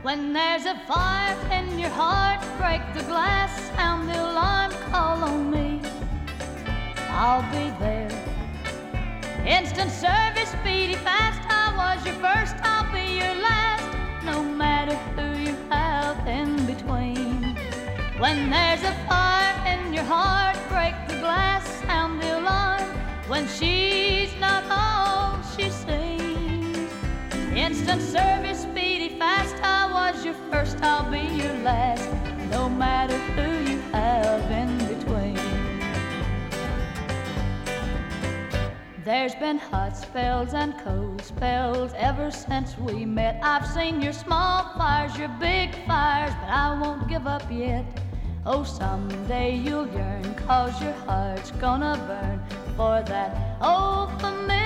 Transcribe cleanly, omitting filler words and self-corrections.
When there's a fire in your heart, break the glass, sound the alarm, call on me. I'll be there. Instant service, speedy, fast. I was your first, I'll be your last, no matter who you have in between. When there's a fire in your heart, break the glass, sound the alarm. When she's not home, she sings. Instant service, speedy, fast. I was your first, I'll be your last, no matter who you have in between. There's been hot spells and cold spells ever since we met. I've seen your small fires, your big fires, but I won't give up yet. Oh, someday you'll yearn, 'cause your heart's gonna burn for that old familiar